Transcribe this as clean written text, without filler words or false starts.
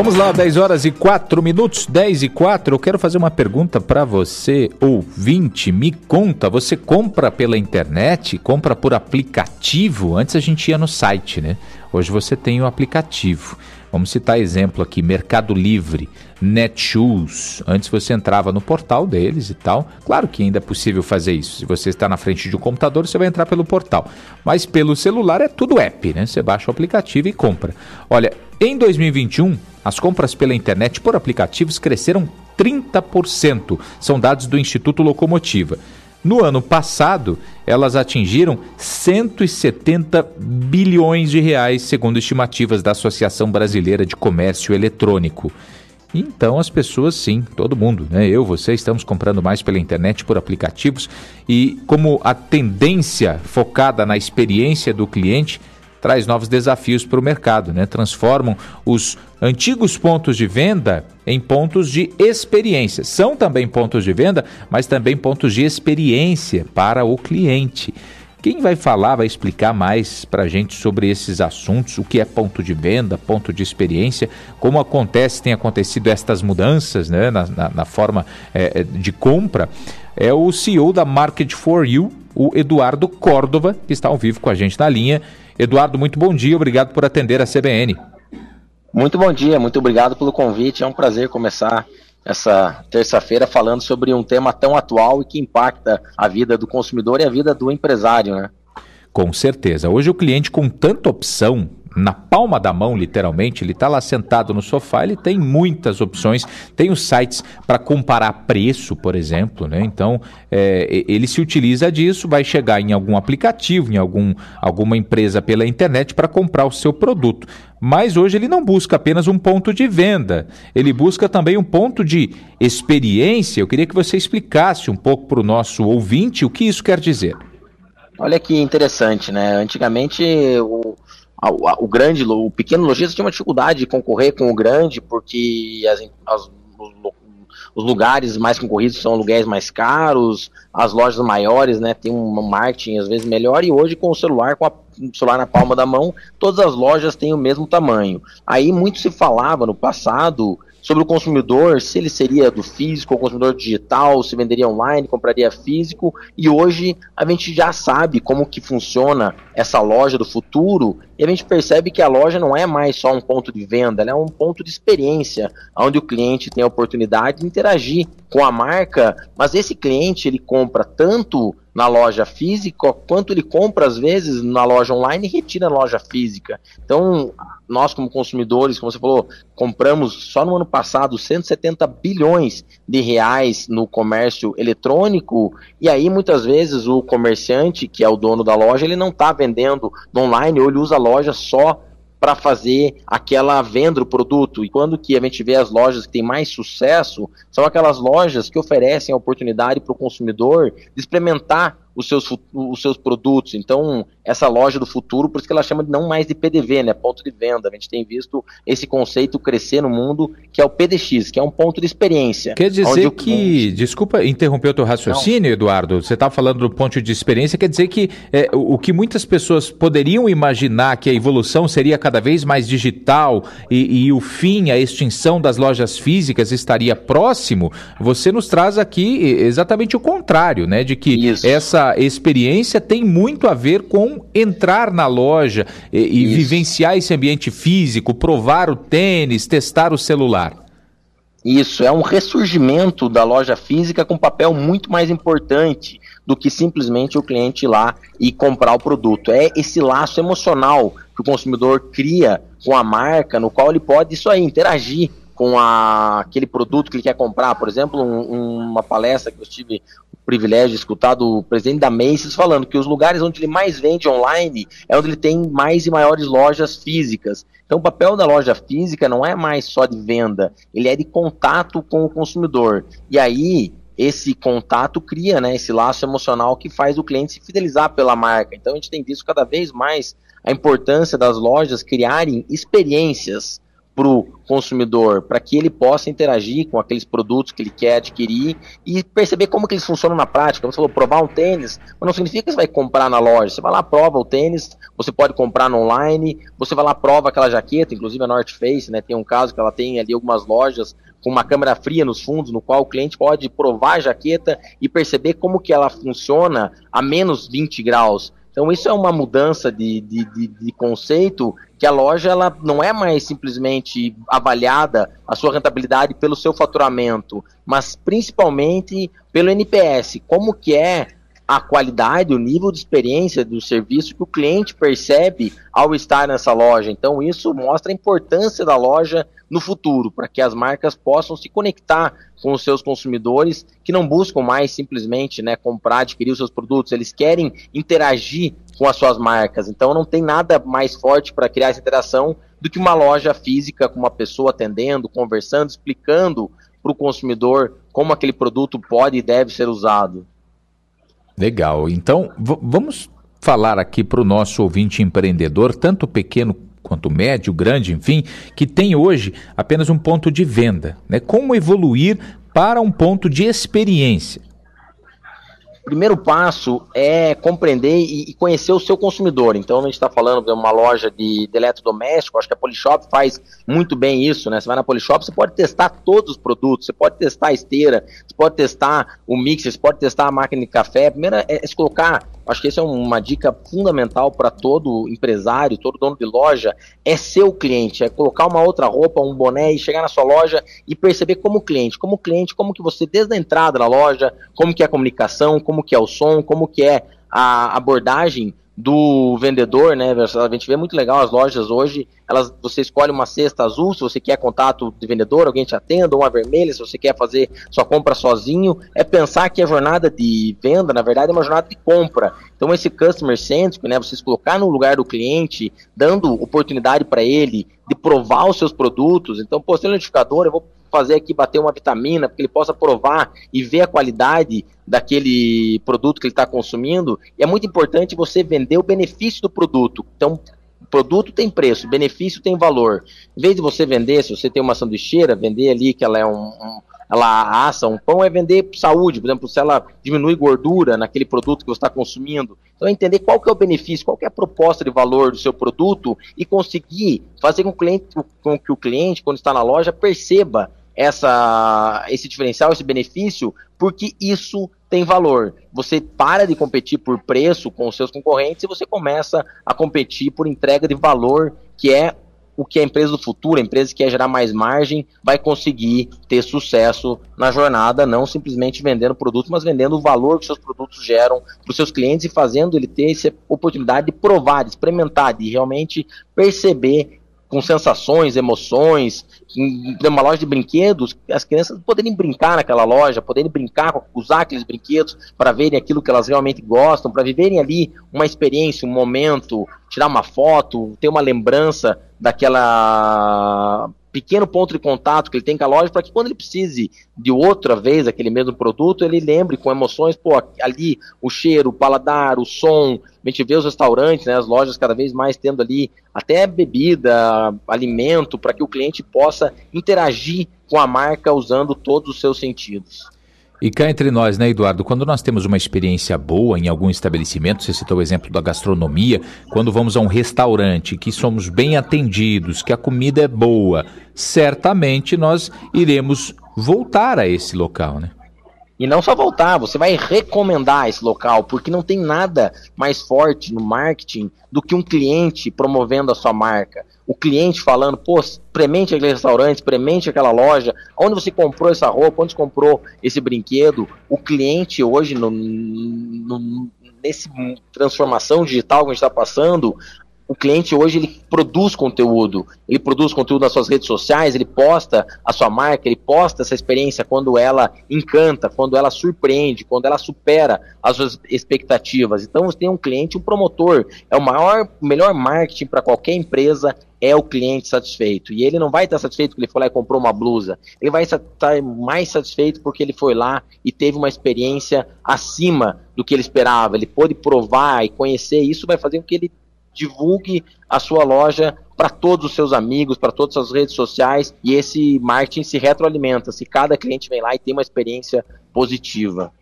Vamos lá, 10 horas e 4 minutos, 10 e 4. Eu quero fazer uma pergunta para você, ouvinte. Me conta, você compra pela internet, compra por aplicativo? Antes a gente ia no site, né? Hoje você tem o aplicativo. Vamos citar exemplo aqui, Mercado Livre, Netshoes. Antes você entrava no portal deles e tal. Claro que ainda é possível fazer isso. Se você está na frente de um computador, você vai entrar pelo portal. Mas pelo celular é tudo app, né? Você baixa o aplicativo e compra. Olha, em 2021, as compras pela internet por aplicativos cresceram 30%. São dados do Instituto Locomotiva. No ano passado, elas atingiram 170 bilhões de reais, segundo estimativas da Associação Brasileira de Comércio Eletrônico. Então as pessoas, sim, todo mundo, né? Eu, você, estamos comprando mais pela internet por aplicativos e como a tendência focada na experiência do cliente traz novos desafios para o mercado, né? Transformam os antigos pontos de venda em pontos de experiência. São também pontos de venda, mas também pontos de experiência para o cliente. Quem vai falar, vai explicar mais para a gente sobre esses assuntos, o que é ponto de venda, ponto de experiência, como tem acontecido estas mudanças, né, na forma de compra, é o CEO da Market for You, o Eduardo Córdova, que está ao vivo com a gente na linha. Eduardo, muito bom dia, obrigado por atender a CBN. Muito bom dia, muito obrigado pelo convite, é um prazer começar essa terça-feira falando sobre um tema tão atual e que impacta a vida do consumidor e a vida do empresário, né? Com certeza. Hoje o cliente com tanta opção, na palma da mão, literalmente, ele está lá sentado no sofá, ele tem muitas opções, tem os sites para comparar preço, por exemplo, né? Então, ele se utiliza disso, vai chegar em algum aplicativo, em alguma empresa pela internet para comprar o seu produto. Mas hoje ele não busca apenas um ponto de venda, ele busca também um ponto de experiência. Eu queria que você explicasse um pouco para o nosso ouvinte o que isso quer dizer. Olha que interessante, né? Antigamente o pequeno lojista tinha uma dificuldade de concorrer com o grande, porque os lugares mais concorridos são lugares mais caros, as lojas maiores, né, tem um marketing às vezes melhor, e hoje com o celular na palma da mão, todas as lojas têm o mesmo tamanho. Aí muito se falava no passado sobre o consumidor, se ele seria do físico ou consumidor digital, se venderia online, compraria físico, e hoje a gente já sabe como que funciona essa loja do futuro, e a gente percebe que a loja não é mais só um ponto de venda, ela é um ponto de experiência, onde o cliente tem a oportunidade de interagir com a marca, mas esse cliente ele compra tanto na loja física, quanto ele compra às vezes na loja online e retira na loja física. Então, nós como consumidores, como você falou, compramos só no ano passado 170 bilhões de reais no comércio eletrônico, e aí muitas vezes o comerciante, que é o dono da loja, ele não está vendendo no online, ou ele usa a loja só para fazer aquela venda do produto. E quando que a gente vê as lojas que têm mais sucesso, são aquelas lojas que oferecem a oportunidade para o consumidor de experimentar os seus produtos. Então, essa loja do futuro, por isso que ela chama de não mais de PDV, né, ponto de venda. A gente tem visto esse conceito crescer no mundo, que é o PDX, que é um ponto de experiência. Quer dizer que, desculpa interromper o teu raciocínio, não. Eduardo, você estava falando do ponto de experiência, quer dizer que o que muitas pessoas poderiam imaginar que a evolução seria cada vez mais digital e o fim, a extinção das lojas físicas estaria próximo, você nos traz aqui exatamente o contrário, né, de que essa experiência tem muito a ver com entrar na loja e vivenciar esse ambiente físico, provar o tênis, testar o celular. Isso, é um ressurgimento da loja física com um papel muito mais importante do que simplesmente o cliente ir lá e comprar o produto. É esse laço emocional que o consumidor cria com a marca, no qual ele pode interagir com aquele produto que ele quer comprar. Por exemplo, uma palestra que eu tive o privilégio de escutar do presidente da Macy's falando que os lugares onde ele mais vende online é onde ele tem mais e maiores lojas físicas. Então o papel da loja física não é mais só de venda, ele é de contato com o consumidor. E aí esse contato cria, né, esse laço emocional que faz o cliente se fidelizar pela marca. Então a gente tem visto cada vez mais a importância das lojas criarem experiências para o consumidor, para que ele possa interagir com aqueles produtos que ele quer adquirir e perceber como que eles funcionam na prática. Como você falou, provar um tênis, mas não significa que você vai comprar na loja. Você vai lá, prova o tênis, você pode comprar no online, você vai lá, prova aquela jaqueta, inclusive a North Face, né, tem um caso que ela tem ali algumas lojas com uma câmera fria nos fundos, no qual o cliente pode provar a jaqueta e perceber como que ela funciona a menos 20 graus. Então isso é uma mudança de conceito, que a loja ela não é mais simplesmente avaliada a sua rentabilidade pelo seu faturamento, mas principalmente pelo NPS, como que é a qualidade, o nível de experiência do serviço que o cliente percebe ao estar nessa loja. Então isso mostra a importância da loja no futuro, para que as marcas possam se conectar com os seus consumidores, que não buscam mais simplesmente, né, comprar, adquirir os seus produtos, eles querem interagir com as suas marcas. Então não tem nada mais forte para criar essa interação do que uma loja física com uma pessoa atendendo, conversando, explicando para o consumidor como aquele produto pode e deve ser usado. Legal, então vamos falar aqui para o nosso ouvinte empreendedor, tanto pequeno quanto médio, grande, enfim, que tem hoje apenas um ponto de venda, né? Como evoluir para um ponto de experiência? O primeiro passo é compreender e conhecer o seu consumidor. Então, a gente está falando de uma loja de eletrodoméstico, acho que a Polishop faz muito bem isso, né? Você vai na Polishop, você pode testar todos os produtos, você pode testar a esteira, você pode testar o mixer, você pode testar a máquina de café. Primeiro é se colocar, acho que essa é uma dica fundamental para todo empresário, todo dono de loja, é ser o cliente, é colocar uma outra roupa, um boné e chegar na sua loja e perceber como cliente, como que você, desde a entrada da loja, como que é a comunicação, como que é o som, como que é a abordagem do vendedor, né? A gente vê muito legal as lojas hoje, você escolhe uma cesta azul, se você quer contato de vendedor, alguém te atenda, ou uma vermelha, se você quer fazer sua compra sozinho, é pensar que a jornada de venda, na verdade, é uma jornada de compra. Então esse customer cêntrico, né, você se colocar no lugar do cliente, dando oportunidade para ele de provar os seus produtos. Então, pô, se ele é notificador, eu vou fazer aqui, bater uma vitamina, para que ele possa provar e ver a qualidade daquele produto que ele está consumindo. E é muito importante você vender o benefício do produto. Então, o produto tem preço, o benefício tem valor. Em vez de você vender, se você tem uma sanduicheira, vender ali que ela é ela assa um pão, é vender saúde, por exemplo, se ela diminui gordura naquele produto que você está consumindo. Então é entender qual que é o benefício, qual que é a proposta de valor do seu produto e conseguir fazer com que o cliente, quando está na loja, perceba esse diferencial, esse benefício, porque isso tem valor. Você para de competir por preço com os seus concorrentes e você começa a competir por entrega de valor, que é o que a empresa do futuro, a empresa que quer gerar mais margem, vai conseguir ter sucesso na jornada, não simplesmente vendendo produtos, mas vendendo o valor que seus produtos geram para os seus clientes e fazendo ele ter essa oportunidade de provar, de experimentar, de realmente perceber com sensações, emoções. Em uma loja de brinquedos, as crianças poderem brincar naquela loja, poderem brincar, usar aqueles brinquedos para verem aquilo que elas realmente gostam, para viverem ali uma experiência, um momento, tirar uma foto, ter uma lembrança daquela pequeno ponto de contato que ele tem com a loja, para que quando ele precise de outra vez aquele mesmo produto, ele lembre com emoções, pô, ali o cheiro, o paladar, o som. A gente vê os restaurantes, né, as lojas cada vez mais tendo ali até bebida, alimento, para que o cliente possa interagir com a marca usando todos os seus sentidos. E cá entre nós, né, Eduardo, quando nós temos uma experiência boa em algum estabelecimento, você citou o exemplo da gastronomia, quando vamos a um restaurante, que somos bem atendidos, que a comida é boa, certamente nós iremos voltar a esse local, né? E não só voltar, você vai recomendar esse local, porque não tem nada mais forte no marketing do que um cliente promovendo a sua marca. O cliente falando, pô, experimente aquele restaurante, experimente aquela loja, onde você comprou essa roupa, onde você comprou esse brinquedo. O cliente hoje, nesse transformação digital que a gente está passando, o cliente hoje ele produz conteúdo nas suas redes sociais, ele posta a sua marca, ele posta essa experiência quando ela encanta, quando ela surpreende, quando ela supera as suas expectativas. Então você tem um cliente, um promotor, o melhor marketing para qualquer empresa é o cliente satisfeito. E ele não vai estar satisfeito porque ele foi lá e comprou uma blusa, ele vai estar mais satisfeito porque ele foi lá e teve uma experiência acima do que ele esperava, ele pôde provar e conhecer, isso vai fazer com que ele divulgue a sua loja para todos os seus amigos, para todas as redes sociais, e esse marketing se retroalimenta, se cada cliente vem lá e tem uma experiência positiva.